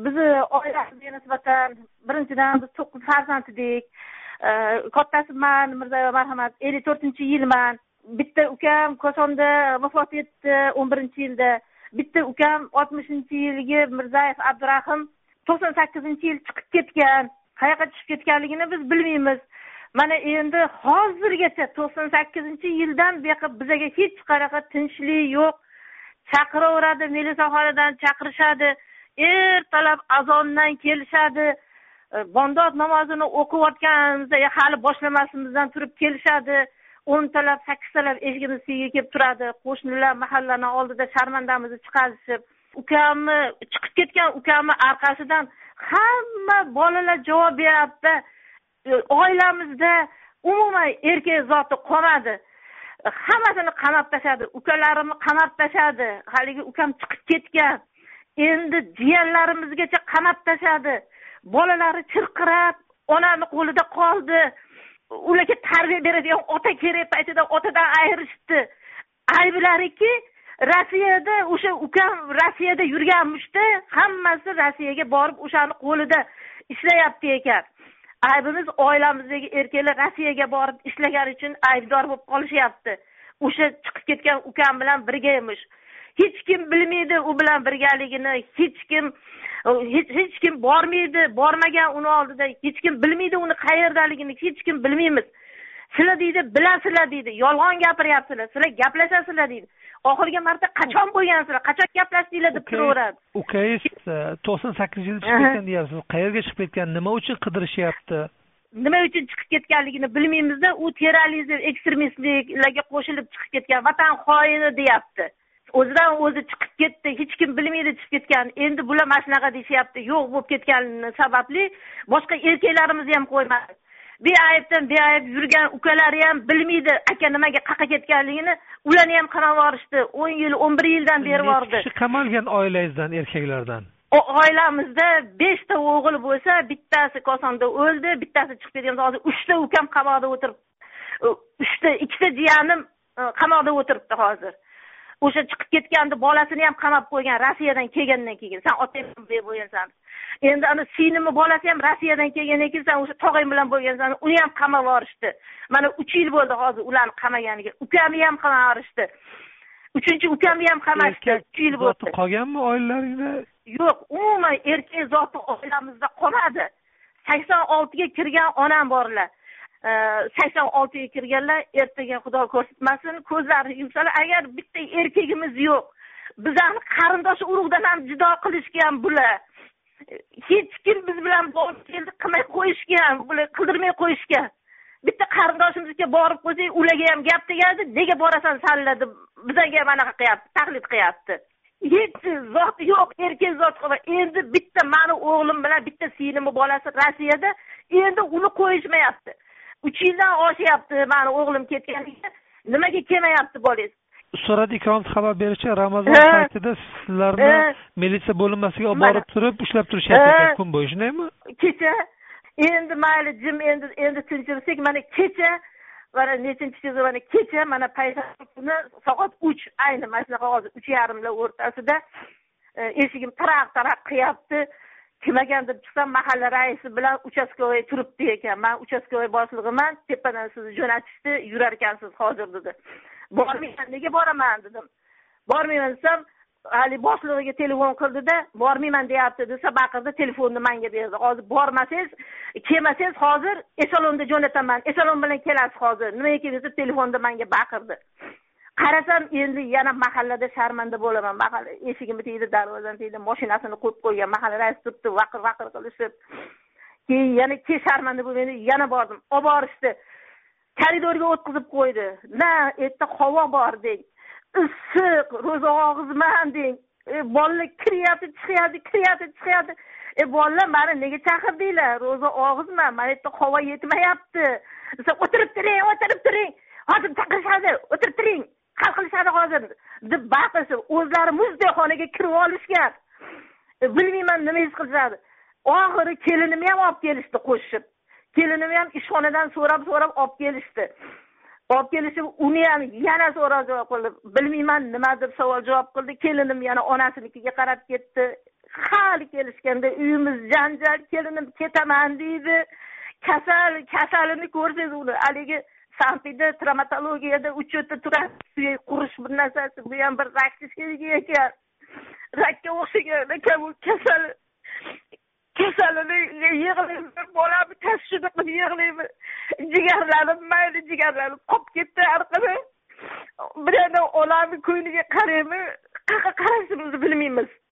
bizni oilamizga nisbatan birinchidan biz 9 farzand edik. Kattasi man Mirzayo marhamat 54-yilman. Bitta ukam Kosonda vafot etdi 11-yilda. Bitta ukam 60-yilgi Mirzayev Abdurahim 98-yil chiqib ketgan. Qayoqqa chiqib ketganligini biz bilmaymiz. Mana endi hozirgacha 98-yildan beri bizga hech qanaqa tinchlik yo'q. Chaqiraveradi, militsiyaxonadan chaqirishadi. Ertalab azondan kelishadi. Bomdod namozini o'qiyotganimizda hali boshlamasimizdan turib kelishadi. 10 talab, 8 talab eshigimizga kelib turadi. Qo'shnilar mahallaning oldida sharmandamizni chiqarishib, ukamni chiqib ketgan ukamni orqasidan hamma bolalar javob beryapti. Oilamizda umuman erkak zoti qolmadi. Hammasini qamab tashladi. Ukalarimni qamab tashladi. Haligi ukam chiqib ketgan. Endi jiyanlarimizgacha qamab tashladi. Bolalari chirqirab, onani qo'lida qoldi. Ularga tarbiya beradigan ota kerak paytida otadan ayirishdi. Ayblariki Rossiyada o'sha ukam Rossiyada yurganmishda, hammasi Rossiyaga borib o'shani qo'lida ishlayapti ekan. Aybimiz oilamizdagi erkaklar Rossiyaga borib ishlagan uchun aybdor bo'lib qolishyapti. O'sha chiqib ketgan ukam bilan birga emish. Hech kim bilmaydi u bilan birgaligini, hech kim bormaydi, bormagan uni oldida, hech kim bilmaydi uni qayerdaligini, hech kim bilmaymiz. Sizlar deydi, bilasizlar deydi, yolg'on gapiryapsizlar, sizlar gaplashasizlar deydi. Oxirgi marta qachon bo'lgansizlar, qachon gaplashdinglar deb turaveradi. Ukangiz 98-yilda chiqib ketgan deyapsiz. Qayerga chiqib ketgan? Nima uchun qidirishyapti? Nima uchun chiqib ketganligini bilmaymizda, u terrorizm, ekstremistliklarga qo'shilib chiqib ketgan, vatan xoini deyapti. O'zidan o'zi chiqib ketdi, hech kim bilmaydi chiqib ketgan. Endi bular mana shunaqa deyapti. Yo'q bo'lib ketgani sababli boshqa erkaklarimizni ham qo'ymadi. Beaybdan beayb yurgan ukalari ham bilmaydi aka nimaga qaqa ketganligini. Ularni ham qamab yuborishdi. 10 yil, 11 yildan beri bordi. Kishi qamalgan oilangizdan, erkaklardan? Oilamizda 5 ta o'g'il bo'lsa, bittasi Kosonda o'ldi, bittasi chiqib ketgan. Hozir 3 ta ukam qamoqda o'tiribdi. 2 ta jiyanim qamoqda o'tiribdi hozir. O'sha chiqib ketganda bolasini ham qamab qo'ygan Rossiyadan kelgandan keyin. Sen otang bilan bo'lgansan. Endi ana sinimi bolasi ham Rossiyadan kelgandan keyin sen o'sha tog'ang bilan bo'lgansan, uni ham qamab yuborishdi. Mana 3 yil bo'ldi hozir ularni qamaganiga. Ukamni ham qamab yuborishdi. 3-chi ukamni ham qamashdi. 3 yil bo'ldi. Qolganmi oilalaringda? Yo'q, umuman erkak zoti oilamizda qolmadi. 86 ga kirgan onam borlar. 86 ga kirganlar ertaga Xudo ko'rsatmasin ko'zlari yumshalib, agar bitta erkagimiz yo'q, bizlarni qarindosh urug'dan ham judo qilishgan bular. Hech kim biz bilan borib keldi qilmay qo'yishgan, bular qildirmay qo'yishgan. Bitta qarindoshimizga borib qo'ysak, ularga ham gap tegadi, nega borasan sanlar deb bizga mana qilyapti, taklid qilyapti. Hech zot yo'q, erkak zot qilib. Endi bitta meni o'g'lim bilan bitta sinimi bolasi Rossiyada, endi uni qo'yishmayapti. 3 yildan oshyapti meni o'g'lim ketganiga. Nimaga kelmayapti bolangiz? So'radi ikomiz xabar berishicha, Ramazon paytida sizlarni militsiya bo'linmasiga olib borib turib, ushlab turishyapti kun bo'yi, shundaymi? Kecha endi mayli jim endi tinchirsak, mana kecha mana nechinchi mana kecha mana payshanba kuni soat 3 ayni mana shunaqa hozir 3:30 o'rtasida eshigim taraq qilyapti. Kimagan deb chiqsam, mahalla raisi bilan uchastkovoy turibdi ekan. Men uchastkovoy boshlig'iman, tepadan sizni jo'natishdi, yurar ekansiz hozir dedi. Bormayman, nega boraman dedim. Bormayman desam, hali boshlig'iga telefon qildi-da, bormayman deyapti desa, baqirdi, telefonni menga berdi. Hozir bormasangiz, kelmasangiz hozir esalonda jo'nataman. Esalon bilan kelasiz hozir. Nimaga kelasiz telefonda menga baqirdi. Qarasam endi yana mahallada sharmanda bo'laman. Mahalla eshigimni tegdi, darvozani tegdi, mashinasini qo'yib qo'ygan. Mahalla raisi turibdi, vaqir qilishib. Keyin yana sharmanda bo'lganda yana bordim. Olib borishdi. Koridorga o'tkazib qo'ydi. Na, erta havo bor deng. Issiq, ro'za og'izman deng. Bolalar kiryapti, chiqyapti. Bolalar meni nega chaqirdinglar? Ro'za og'izman, men erta havo yetmayapti. Desa, o'tirib turing. Hozir chaqirishadi, o'tirib turing. Hal qilishadi hozir deb baqirishib, o'zlari muzdek xonaga kirib olishgan. Bilmayman nima his qilishadi. Oxiri kelinimni ham olib kelishdi qo'shib. Kelinimni ham ishxonadan so'rab olib kelishdi. Olib kelishib, uni ham yana so'rab javob qildi. Bilmayman nima deb savol javob qildi. Kelinim yana onasinikiga qarab ketdi. hali kelishganda uyimiz janjal, kelinim ketaman deydi. Kasalini ko'rsangiz uni haligi Sampida travmatologiyada uchotda turadi, qurish bir narsasi, bu ham bir raksizligi ekan. Rakka o'xshagan ekan bu kasalini yig'layman, bolamni tashishini qilib yig'layman. Jigarlarim qolib ketdi orqada. Bir yana onamni ko'yniga qaraymi, qayerga qarashimizni bilmaymiz.